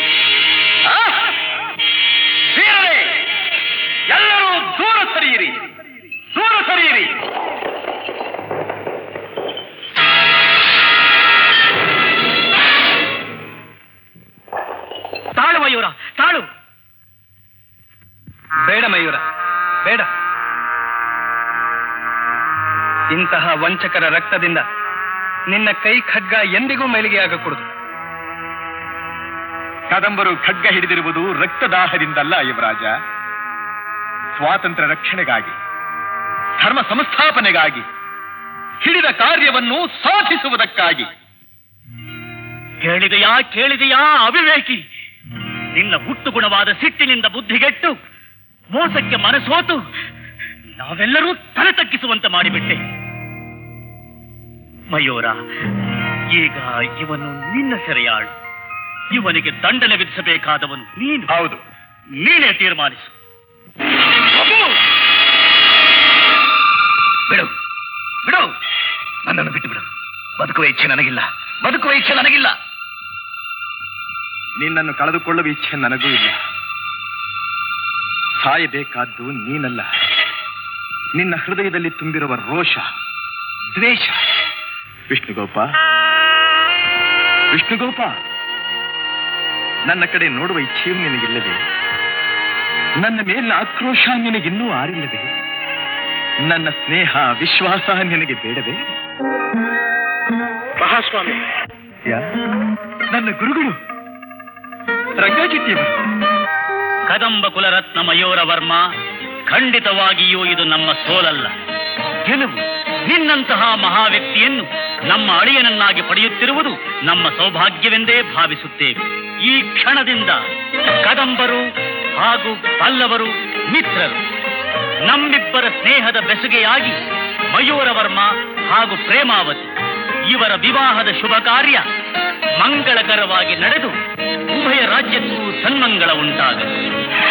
ವೀರರೇ, ಎಲ್ಲರೂ ದೂರ ಸರಿಯಿರಿ, ದೂರ ಸರಿಯಿರಿ. ತಾಳು ಮಯೂರ, ತಾಳು. ಬೇಡ ಮಯೂರ, ಬೇಡ. ಇಂತಹ ವಂಚಕರ ರಕ್ತದಿಂದ ನಿನ್ನ ಕೈ ಖಡ್ಗ ಎಂದಿಗೂ ಮೈಲಿಗೆಯಾಗಕೂಡದು. ಕದಂಬರು ಖಡ್ಗ ಹಿಡಿದಿರುವುದು ರಕ್ತದಾಹದಿಂದಲ್ಲ ಯುವರಾಜ, ಸ್ವಾತಂತ್ರ್ಯ ರಕ್ಷಣೆಗಾಗಿ, ಧರ್ಮ ಸಂಸ್ಥಾಪನೆಗಾಗಿ, ಹಿಡಿದ ಕಾರ್ಯವನ್ನು ಸಾಧಿಸುವುದಕ್ಕಾಗಿ. ಕೇಳಿದೆಯಾ, ಕೇಳಿದೆಯಾ ಅವಿವೇಕಿ? ನಿನ್ನ ಹುಟ್ಟು ಗುಣವಾದ ಸಿಟ್ಟಿನಿಂದ ಬುದ್ಧಿಗೆಟ್ಟು ಮೋಸಕ್ಕೆ ಮನಸೋತು ನಾವೆಲ್ಲರೂ ತಲೆ ತಗ್ಗಿಸುವಂತೆ ಮಾಡಿಬಿಟ್ಟೆ. ಮಯೂರ, ಈಗ ಇವನು ನಿನ್ನ ಸೆರೆಯಾಳು. ಇವನಿಗೆ ದಂಡನೆ ವಿಧಿಸಬೇಕಾದವನು ನೀನು. ಹೌದು, ನೀನೇ ತೀರ್ಮಾನಿಸು. ಬಿಡು, ಬಿಡು, ನನ್ನನ್ನು ಬಿಟ್ಟು ಬಿಡು. ಬದುಕುವ ಇಚ್ಛೆ ನನಗಿಲ್ಲ, ಬದುಕುವ ಇಚ್ಛೆ ನನಗಿಲ್ಲ. ನಿನ್ನನ್ನು ಕಳೆದುಕೊಳ್ಳುವ ಇಚ್ಛೆ ನನಗೂ ಇಲ್ಲ. ಸಾಯಬೇಕಾದ್ದು ನೀನಲ್ಲ, ನಿನ್ನ ಹೃದಯದಲ್ಲಿ ತುಂಬಿರುವ ರೋಷ, ದ್ವೇಷ. ವಿಷ್ಣುಗೋಪ, ವಿಷ್ಣುಗೋಪ, ನನ್ನ ಕಡೆ ನೋಡುವ ಇಚ್ಛೆಯೂ ನಿನಗಿಲ್ಲವೇ? ನನ್ನ ಮೇಲಿನ ಆಕ್ರೋಶ ನಿನಗಿನ್ನೂ ಆರಿಲ್ಲವೇ? ನನ್ನ ಸ್ನೇಹ, ವಿಶ್ವಾಸ ನಿನಗೆ ಬೇಡವೇ? ಮಹಾಸ್ವಾಮಿ, ನನ್ನ ಗುರುಗಳು ರಂಗಾಜಿಟ್ಟಿಯವರು. ಕದಂಬ ಕುಲರತ್ನ ಮಯೂರ ವರ್ಮ, ಖಂಡಿತವಾಗಿಯೂ ಇದು ನಮ್ಮ ಸೋಲಲ್ಲ, ಗೆಲುವು. ನಿನ್ನಂತಹ ಮಹಾವ್ಯಕ್ತಿಯನ್ನು ನಮ್ಮ ಅಳಿಯನನ್ನಾಗಿ ಪಡೆಯುತ್ತಿರುವುದು ನಮ್ಮ ಸೌಭಾಗ್ಯವೆಂದೇ ಭಾವಿಸುತ್ತೇವೆ. ಈ ಕ್ಷಣದಿಂದ ಕದಂಬರು ಹಾಗೂ ಪಲ್ಲವರು ಮಿತ್ರರು. ನಮ್ಮಿಬ್ಬರ ಸ್ನೇಹದ ಬೆಸುಗೆಯಾಗಿ ಮಯೂರ ವರ್ಮ ಹಾಗೂ ಪ್ರೇಮಾವತಿ ಇವರ ವಿವಾಹದ ಶುಭ ಕಾರ್ಯ ಮಂಗಳಕರವಾಗಿ ನಡೆದು ಉಭಯ ರಾಜ್ಯಕ್ಕೂ ಸನ್ಮಂಗಳ ಉಂಟಾಗಲಿ.